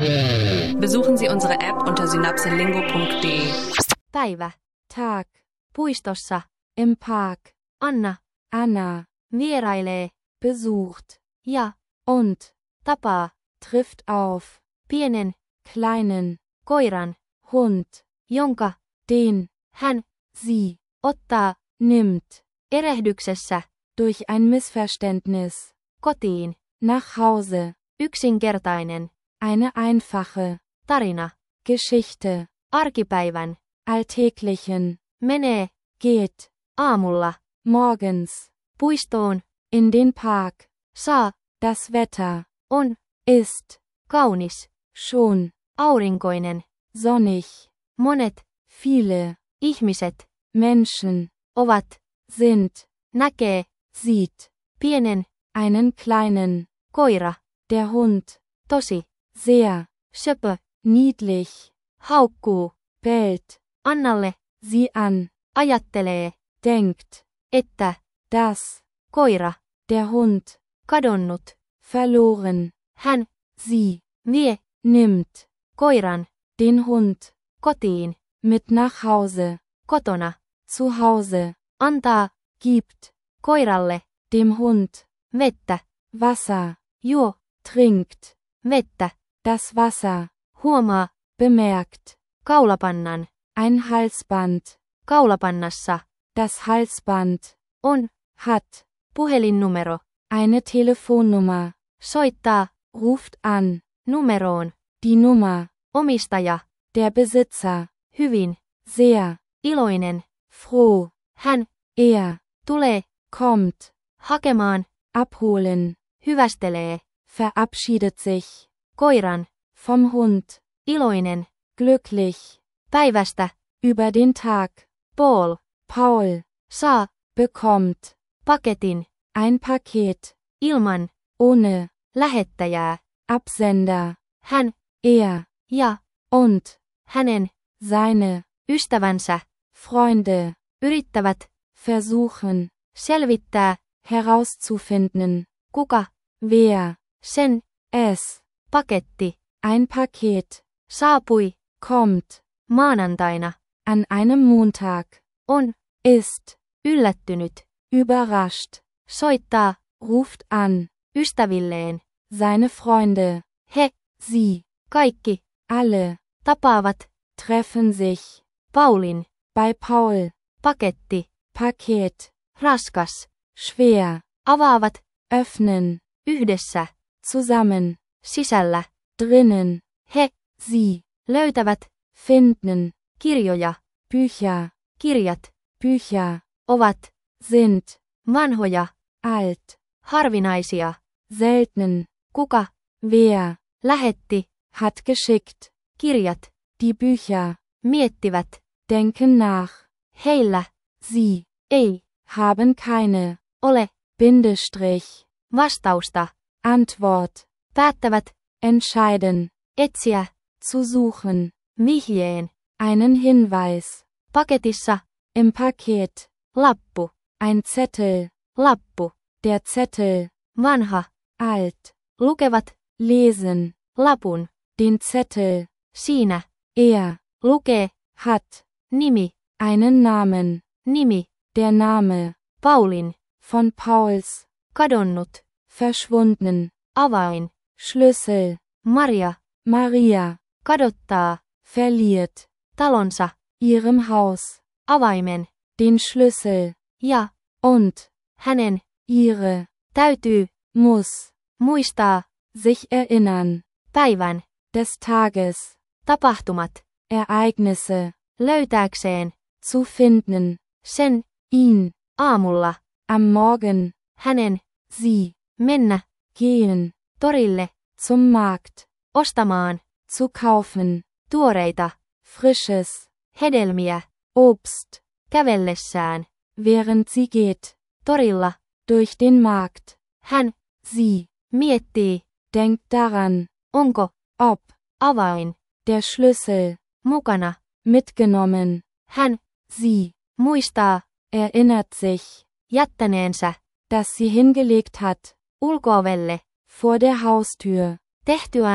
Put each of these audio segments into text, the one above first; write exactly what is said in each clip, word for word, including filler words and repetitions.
Besuchen Sie unsere App unter synapselingo punkt de. Päivä. Tag. Puistossa. Im Park. Anna. Anna. Vierailee. Besucht. Ja. Und. Tapaa. Trifft auf. Pienen. Kleinen. Koiran. Hund. Jonka. Den. Hän. Sie. Ottaa. Nimmt. Erehdyksessä. Durch ein Missverständnis. Kotiin. Nach Hause. Yksinkertainen. Eine einfache. Tarina. Geschichte. Arkipäivän. Alltäglichen. Menee. Geht. Aamulla. Morgens. Puistoon. In den Park. Saa. Das Wetter. On. Ist. Kaunis. Schon. Aurinkoinen. Sonnig. Monet. Viele. Ihmiset. Menschen. Ovat. Sind. Näkee. Sieht. Pienen. Einen kleinen. Koira. Der Hund. Tosi. Sehr. Söpö. Niedlich. Haukkuu. Bellt. Annalle. Sie an. Ajattelee. Denkt. Että. Das. Koira. Der Hund. Kadonnut. Verloren. Hän. Sie. Vie. Nimmt. Koiran. Den Hund. Kotiin. Mit nach Hause. Kotona. Zu Hause. Antaa. Gibt. Koiralle. Dem Hund. Vettä. Wasser. Juo. Trinkt. Vettä. Das Wasser. Huomaa. Bemerkt. Kaulapannan. Ein Halsband. Kaulapannassa. Das Halsband. On. Hat. Puhelinnumero. Eine Telefonnummer. Soittaa. Ruft an. Numeroon. Die Nummer. Omistaja. Der Besitzer. Hyvin. Sehr. Iloinen. Froh. Hän. Er. Tulee. Kommt. Hakemaan. Abholen. Hyvästelee. Verabschiedet sich. Koiran. Vom Hund. Iloinen. Glücklich. Päivästä. Über den Tag. Paul. Paul. Saa. Bekommt. Paketin. Ein Paket. Ilman. Ohne. Lähettäjää. Absender. Hän. Er. Ja. Und. Hänen. Seine. Ystävänsä. Freunde. Yrittävät. Versuchen. Selvittää. Herauszufinden. Kuka. Wer. Sen. Es. Paketti. Ein Paket. Saapui. Kommt. Maanantaina. An einem Montag. On. Ist. Yllättynyt. Überrascht. Soittaa. Ruft an. Ystävilleen. Seine Freunde. He. Sie. Kaikki. Alle. Tapaavat. Treffen sich. Paulin. Bei Paul. Paketti. Paket. Raskas. Schwer. Avaavat. Öffnen. Yhdessä. Zusammen. Sisällä. Drinnen. He. Sie. Löytävät. Finden. Kirjoja. Bücher. Kirjat. Bücher. Ovat. Sind. Vanhoja. Alt. Harvinaisia. Selten. Kuka. Wer. Lähetti. Hat geschickt. Kirjat. Die Bücher. Miettivät. Denken nach. Heillä. Sie. Ei. Haben keine. Ole. Bindestrich. Vastausta. Antwort. Päättävät. Entscheiden. Etsiä. Zu suchen. Vihjeen. Einen Hinweis. Paketissa. Im Paket. Lappu. Ein Zettel. Lappu. Der Zettel. Vanha. Alt. Lukevat. Lesen. Lapun. Den Zettel. Siinä. Er. Lukee. Hat. Nimi. Einen Namen. Nimi. Der Name. Paulin. Von Pauls. Kadonnut. Verschwunden. Avain. Schlüssel. Maria. Maria. Kadottaa. Verliert. Talonsa. Ihrem Haus. Avaimen. Den Schlüssel. Ja. Und. Hänen. Ihre. Täytyy. Muss. Muistaa. Sich erinnern. Päivän. Des Tages. Tapahtumat. Ereignisse. Löytääkseen. Zu finden. Sen. Ihn. Aamulla. Am Morgen. Hänen. Sie. Mennä. Gehen. Torille. Zum Markt. Ostamaan. Zu kaufen. Tuoreita. Frisches. Hedelmiä. Obst. Kävellessään. Während sie geht. Torilla. Durch den Markt. Hän. Sie. Miettii. Denkt daran. Onko. Ob. Avain. Der Schlüssel. Mukana. Mitgenommen. Hän. Sie. Muistaa. Erinnert sich. Jättäneensä. Das sie hingelegt hat. Ulkoovelle. Vor der Haustür. Tehtyään.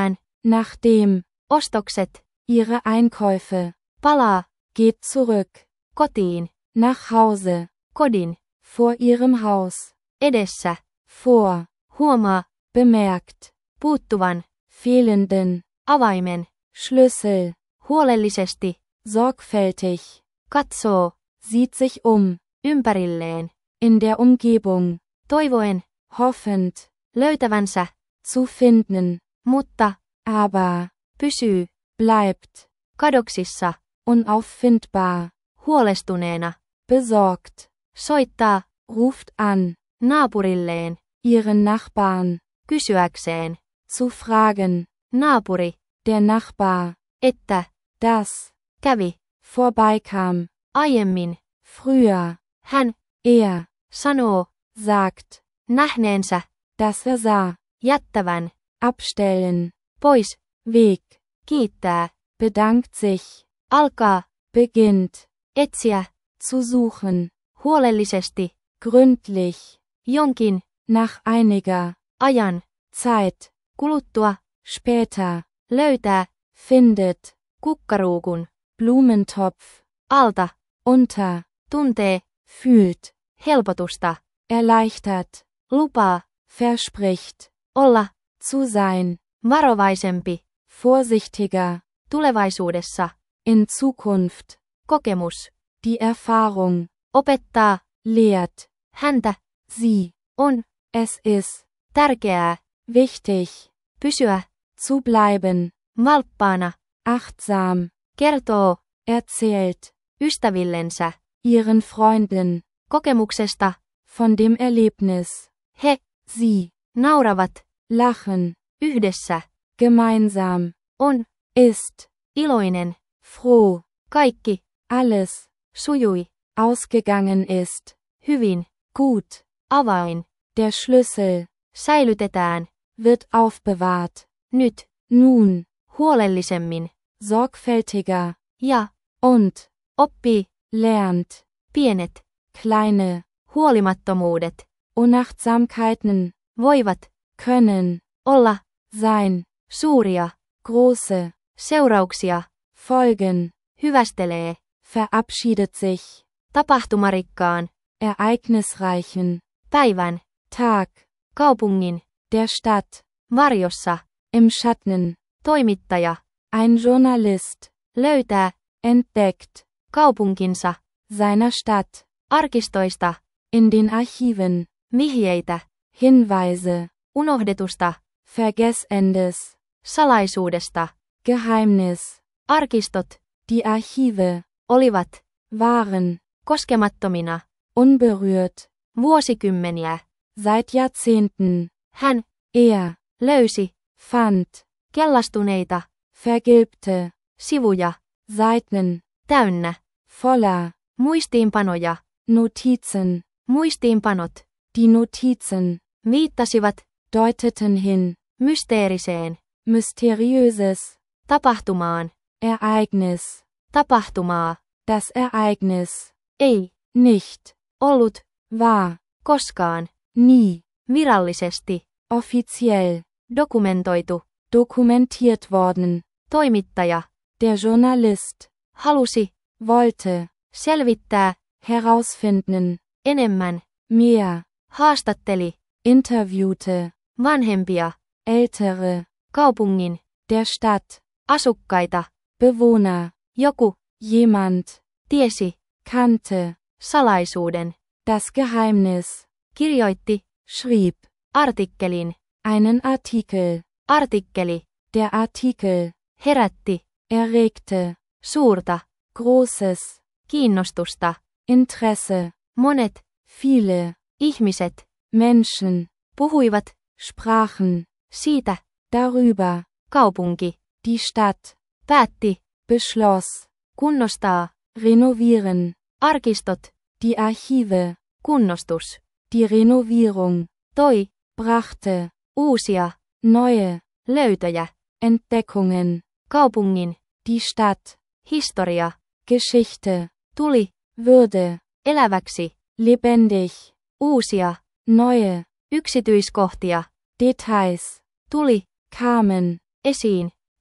nachdem, ostokset, ihre Einkäufe, palaa, geht zurück, kotiin, nach Hause, kodin, vor ihrem Haus, edessä, vor, huomaa, bemerkt, puuttuvan, fehlenden, avaimen, Schlüssel, huolellisesti, sorgfältig, katsoo, sieht sich um, ympärilleen, in der Umgebung, toivoen, hoffend, löytävänsä, zu finden, mutta, aber, pysyy, bleibt, kadoksissa, unauffindbar, huolestuneena, besorgt, soittaa, ruft an, naapurilleen, ihren Nachbarn, kysyäkseen, zu fragen, naapuri, der Nachbar, että, das, kävi, vorbeikam, aiemmin, früher, hän, er, sanoo, sagt, nähneensä, dass er sah, jättävän, abstellen, pois, weg, kiittää, bedankt sich, alkaa, beginnt, etsiä, zu suchen, huolellisesti, gründlich, jonkin, nach einiger, ajan, Zeit, kuluttua, später, löytää, findet, kukkaruukun, Blumentopf, alta, unter, tuntee, fühlt, helpotusta, erleichtert, lupaa, verspricht, olla, zu sein, varovaisempi, vorsichtiger, tulevaisuudessa, in Zukunft, kokemus, die Erfahrung, opettaa, lehrt, häntä, sie, on, es ist, tärkeää, wichtig, pysyä, zu bleiben, valppaana, achtsam, kertoo, erzählt, ystävillensä, ihren Freunden, kokemuksesta, von dem Erlebnis, he, sie, nauravat, lachen, yhdessä, gemeinsam, on, ist, iloinen, froh, kaikki, alles, sujui, ausgegangen ist, hyvin, gut, avain, der Schlüssel, säilytetään, wird aufbewahrt, nyt, nun, huolellisemmin, sorgfältiger, ja, und, oppii, lernt, pienet, kleine, huolimattomuudet, Unachtsamkeiten, voivat, können, olla, sein, suuria, große, seurauksia, folgen, hyvästelee, verabschiedet sich, tapahtumarikkaan, ereignisreichen, päivän, Tag, kaupungin, der Stadt, varjossa, im Schatten, toimittaja, ein Journalist, löytää, entdeckt, kaupunkinsa, seiner Stadt, arkistoista, in den Archiven, vihjeitä, Hinweise, unohdetusta, Vergessendes, salaisuudesta, Geheimnis, arkistot, die Archive, olivat, waren, koskemattomina, unberührt, vuosikymmeniä, seit Jahrzehnten, hän, er, löysi, fand, kellastuneita, vergilbte, sivuja, Seiten, täynnä, voller, muistiinpanoja, Notizen, muistiinpanot, die Notizen, viittasivat, deuteten hin, mysteeriseen, mysteriöses, tapahtumaan, Ereignis, tapahtumaa, das Ereignis, ei, nicht, ollut, war, koskaan, nie, virallisesti, offiziell, dokumentoitu, dokumentiert worden, toimittaja, der Journalist, halusi, wollte, selvittää, herausfinden, enemmän, mehr, haastatteli, interviewte, vanhempia, ältere, kaupungin, der Stadt, asukkaita, Bewohner, joku, jemand, tiesi, kannte, salaisuuden, das Geheimnis, kirjoitti, schrieb, artikkelin, einen Artikel, artikkeli, der Artikel, herätti, erregte, suurta, großes, kiinnostusta, Interesse, monet, viele, ihmiset, Menschen, puhuivat, sprachen, siitä, darüber, kaupunki, die Stadt, päätti, beschloss, kunnostaa, renovieren, arkistot, die Archive, kunnostus, die Renovierung, toi, brachte, uusia, neue, löytöjä, Entdeckungen, kaupungin, die Stadt, historia, Geschichte, tuli, würde, eläväksi, lebendig, uusia, neue, yksityiskohtia, Details, tuli, kamen, esiin,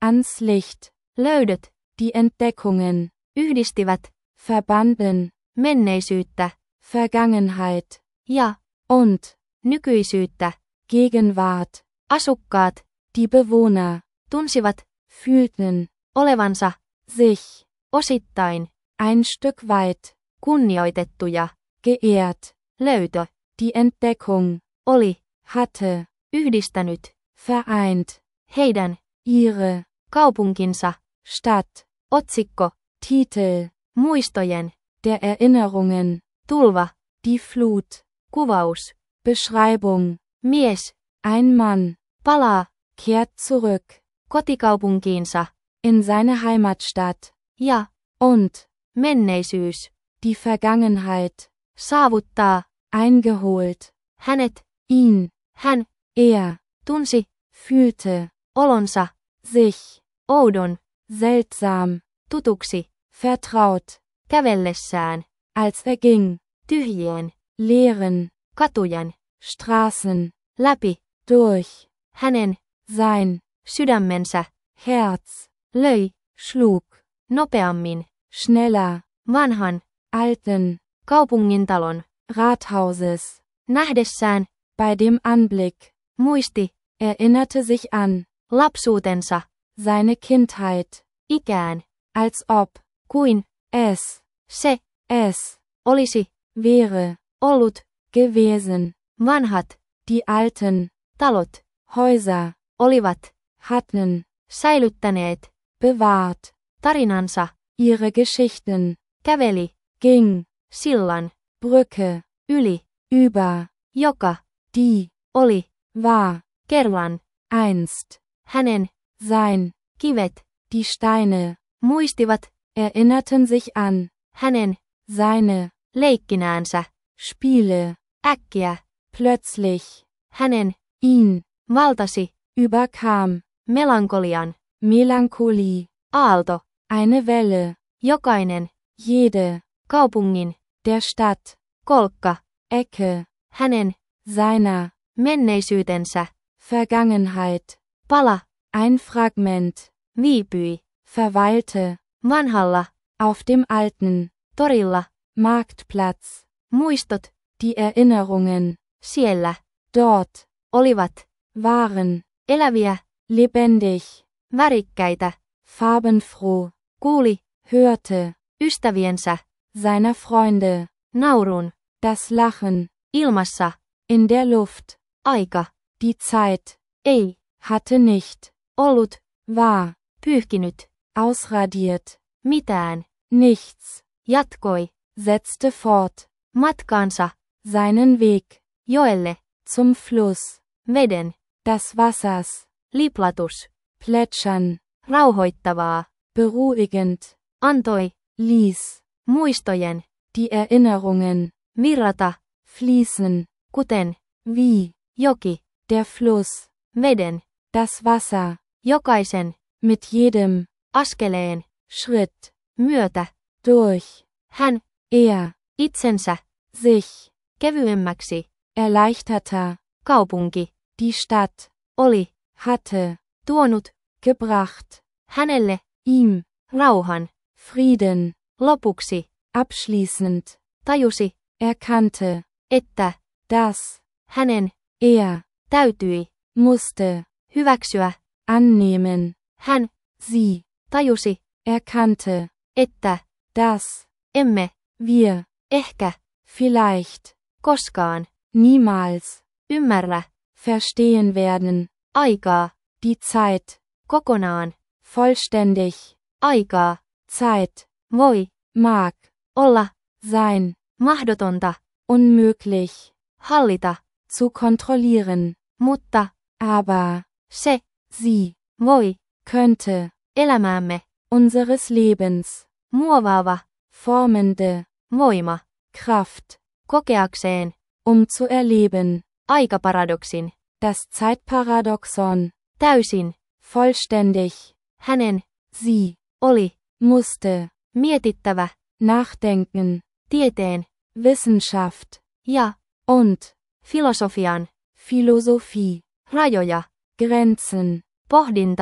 ans Licht, löydöt, die Entdeckungen, yhdistivät, verbanden, menneisyyttä, Vergangenheit, ja, und, nykyisyyttä, Gegenwart, asukkaat, die Bewohner, tunsivat, fühlten, olevansa, sich, osittain, ein Stück weit, kunnioitettuja, geehrt, löytö, die Entdeckung, oli, hatte, yhdistänyt, vereint, heidän, ihre, kaupunkinsa, Stadt, otsikko, Titel, muistojen, der Erinnerungen, tulva, die Flut, kuvaus, Beschreibung, mies, ein Mann, palaa, kehrt zurück, kotikaupunkiinsa, in seine Heimatstadt, ja, und, menneisyys, die Vergangenheit, saavuttaa, eingeholt, hänet, ihn, hän, er, tunsi, fühlte, olonsa, sich, oudon, seltsam, tutuksi, vertraut, kävellessään, als er ging, tyhjien, leeren, katujen, Straßen, läpi, durch, hänen, sein, sydämensä, Herz, löi, schlug, nopeammin, schneller, vanhan, alten, kaupungintalon, Rathauses, nähdessään, bei dem Anblick, muisti, erinnerte sich an, lapsuutensa, seine Kindheit, ikään, als ob, kuin, es, se, es, olisi, wäre, ollut, gewesen, vanhat, die alten, talot, Häuser, olivat, hatten, säilyttäneet, bewahrt, tarinansa, ihre Geschichten, käveli, ging, sillan, Brücke, yli, über, joka, die, oli, war, kerran, einst, hänen, sein, kivet, die Steine, muistivat, erinnerten sich an, hänen, seine, leikkinäänsä, Spiele, äkkiä, plötzlich, hänen, ihn, valtasi, überkam, melankolian, Melancholie, aalto, eine Welle, jokainen, jede, kaupungin, der Stadt, kolkka, Ecke, hänen, seiner, menneisyytensä, Vergangenheit, pala, ein Fragment, viipyi, verweilte, vanhalla, auf dem alten, torilla, Marktplatz, muistot, die Erinnerungen, siellä, dort, olivat, waren, eläviä, lebendig, värikkäitä, farbenfroh, kuuli, hörte, ystäviensä, seiner Freunde, naurun, das Lachen, ilmassa, in der Luft, aika, die Zeit, ei, hatte nicht, ollut, war, pyyhkinyt, ausradiert, mitään, nichts, jatkoi, setzte fort, matkaansa, seinen Weg, joelle, zum Fluss, veden, das Wassers, liplatus, plätschern, rauhoittavaa, beruhigend, antoi, ließ, muistojen, die Erinnerungen, virrata, fließen, kuten, wie, joki, der Fluss, veden, das Wasser, jokaisen, mit jedem, askeleen, Schritt, myötä, durch, hän, er, itsensä, sich, kevyemmäksi, erleichterter, kaupunki, die Stadt, oli, hatte, tuonut, gebracht, hänelle, ihm, rauhan, Frieden, lopuksi, abschließend, tajusi, erkannte, että, das, hänen, er, täytyi, musste, hyväksyä, annehmen, hän, sie, tajusi, erkannte, että, das, emme, wir, ehkä, vielleicht, koskaan, niemals, ymmärrä, verstehen werden, aikaa, die Zeit, kokonaan, vollständig, aikaa, Zeit, voi, mag, olla, sein, mahdotonta, unmöglich, hallita, zu kontrollieren, mutta, aber, se, sie, voi, könnte, elämäämme, unseres Lebens, muovaava, formende, voima, Kraft, kokeakseen, um zu erleben, aikaparadoksin, das Zeitparadoxon, täysin, vollständig, hänen, sie, oli, musste, mietittävä, nachdenken, tieteen, Wissenschaft, ja, und, filosofian, Philosophie, rajoja, Grenzen, pohdinta,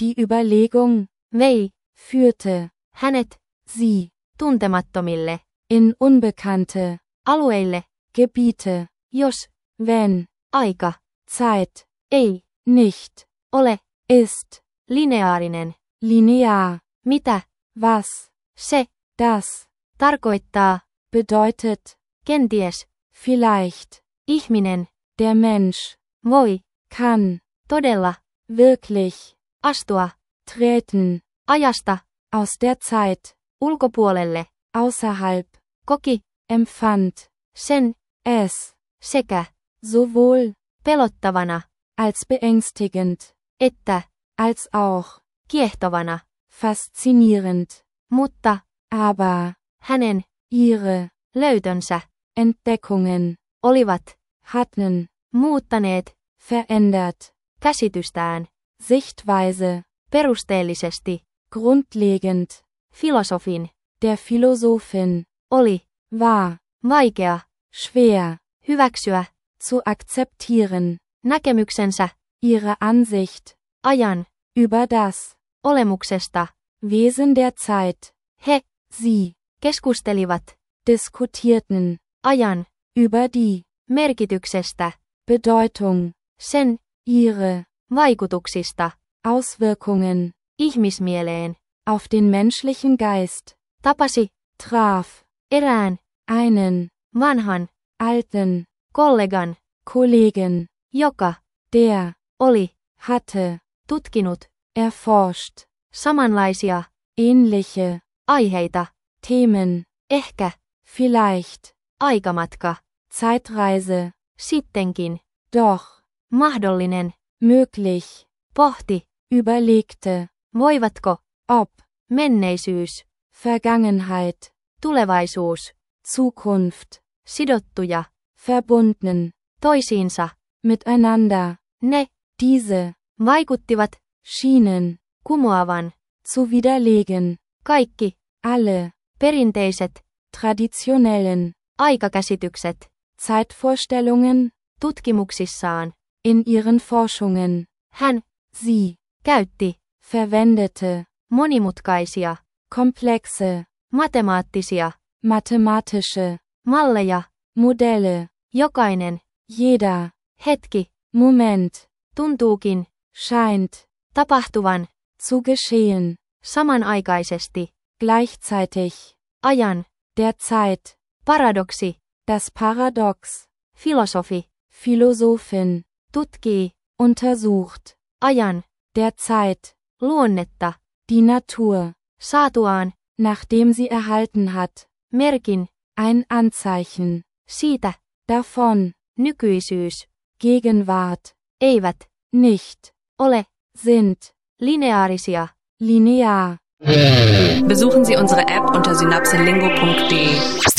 Die Überlegung vei führte hänet sie tuntemattomille in unbekannte alueille, Gebiete, jos wenn aika Zeit ei nicht ole ist lineaarinen. linear. Mitä Was se das tarkoittaa? bedeutet, Kenties vielleicht, ihminen der Mensch voi kann todella wirklich astua treten ajasta aus der Zeit, ulkopuolelle, außerhalb, koki empfand sen es sekä sowohl pelottavana als beängstigend, että als auch kiehtovana, faszinierend, mutta aber hänen ihre löytönsä Entdeckungen olivat hatten muuttaneet verändert käsitystään Sichtweise, perusteellisesti. grundlegend, Filosofin der Philosophin, oli war vaikea schwer hyväksyä zu akzeptieren, näkemyksensä ihre Ansicht ajan über das olemuksesta. Wesen der Zeit. He Sie keskustelivat diskutierten ajan über die merkityksestä, Bedeutung, sen ihre vaikutuksista Auswirkungen ihmismieleen. auf den menschlichen Geist, Tapasi traf erään einen vanhan alten kollegan, Kollegen, joka der oli hatte tutkinut erforscht samanlaisia ähnliche aiheita, Themen, ehkä vielleicht aikamatka, Zeitreise, sittenkin doch mahdollinen, möglich, pohti, überlegte, voivatko ob menneisyys, Vergangenheit, tulevaisuus, Zukunft, sidottuja verbunden, toisiinsa, miteinander, ne diese vaikuttivat schienen kumoavan zu widerlegen, kaikki alle perinteiset traditionellen aikakäsitykset Zeitvorstellungen tutkimuksissaan. in ihren Forschungen. Hän Sie käytti verwendete monimutkaisia, komplexe, matemaattisia mathematische malleja. Modelle. Jokainen Jeder hetki Moment tuntuukin scheint tapahtuvan zu geschehen, samanaikaisesti. gleichzeitig, Ajan der Zeit, paradoksi. das Paradox, Filosofi Philosophin, tutkii untersucht, ajan der Zeit, luonnetta die Natur, saatuaan nachdem sie erhalten hat, merkin ein Anzeichen, siitä davon, nykyisyys Gegenwart, eivät nicht, ole sind, lineaarisia. linear. Besuchen Sie unsere App unter synapselingo punkt de.